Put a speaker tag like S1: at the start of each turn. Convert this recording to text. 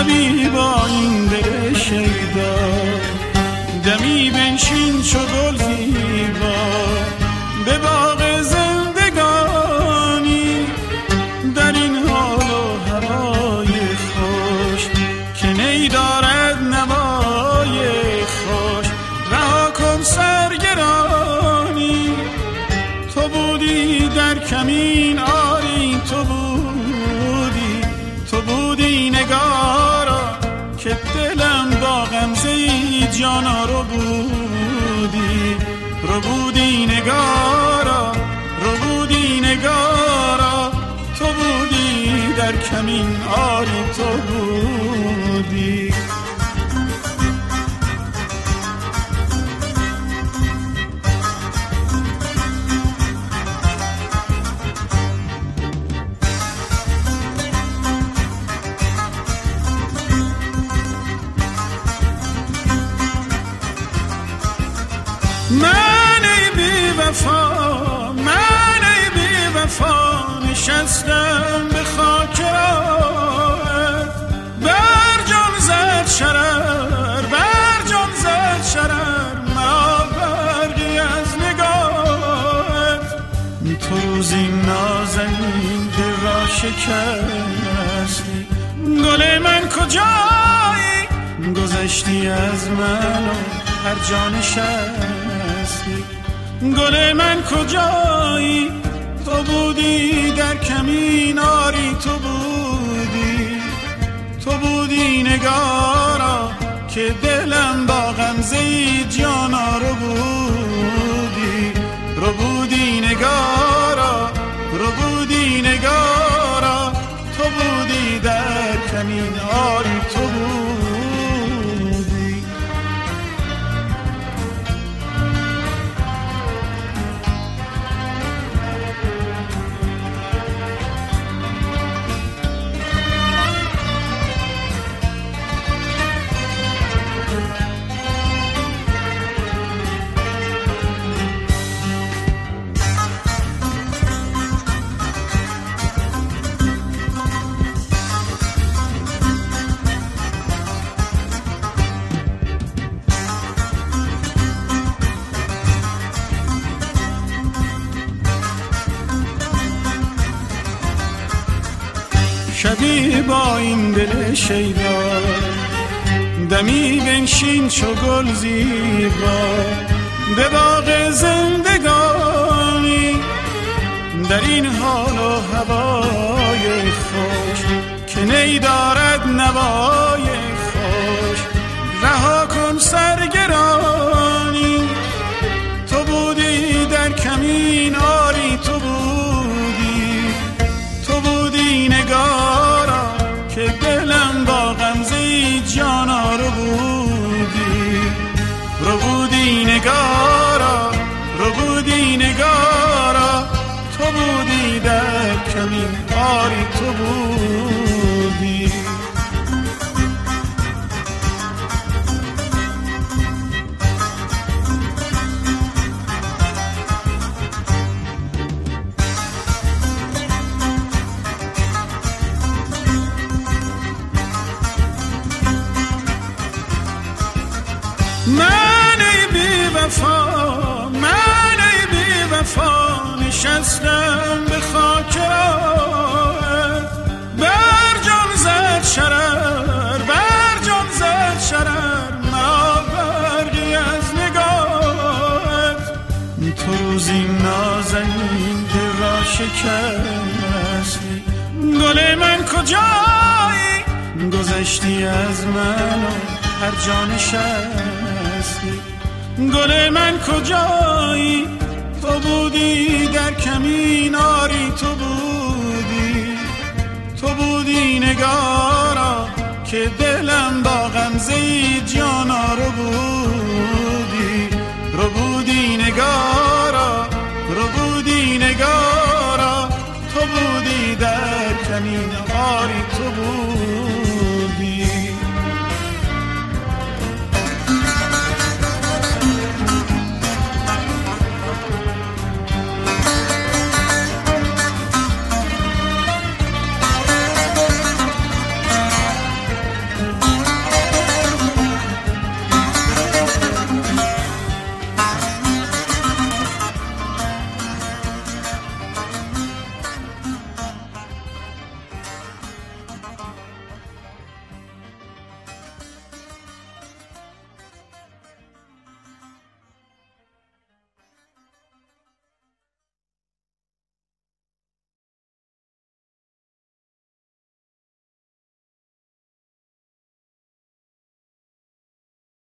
S1: شبی با این دل شیدا، دمی بنشین چو گل زیبا به باغ زندگانی، در این حال و هوای خوش که نی دارد نوای خوش. رها کن سرگرانی، تو بودی در کمین آری، تو بودی نگارا که دلم با غمزه جانا رو بودی نگارا، تو بودی در کمین آری، تو بودی. من ای بی وفا نشستم به خاک راهت، بر جان زد شرر مرا برقی از نگاهت. تو روزی نازنین دل را شکستی، گل من کجایی؟ گذشتی از من و هر جا نشستی. گل من کجایی؟ تو بودی در کمین آری، تو بودی نگارا که دلم با غمزه جانا رو بودی نگارا، تو بودی در کمین آری، تو بودی. شبی با این دل شیدا، دمی بنشین چو گل زیبا به باغ زندگانی، در این حال و هوای خوش که نی دارد نوای خوش. رها کن سرگرانی، تو بودی در کمین آری، تو بودی نگارا که دلم با غمزه جانا رو بودی نگارا، تو بودی در کمین آری، تو بودی. من ای بی وفا نشستم به خاک راهت، بر جان زد شرر مرا برقی از نگاهت. تو روزی نازنین دل را شکستی، گل من کجایی؟ گذشتی از من و هر جا نشستی. گل من کجایی؟ تو بودی در کمین آری، تو بودی نگارا که دلم با غمزه جانا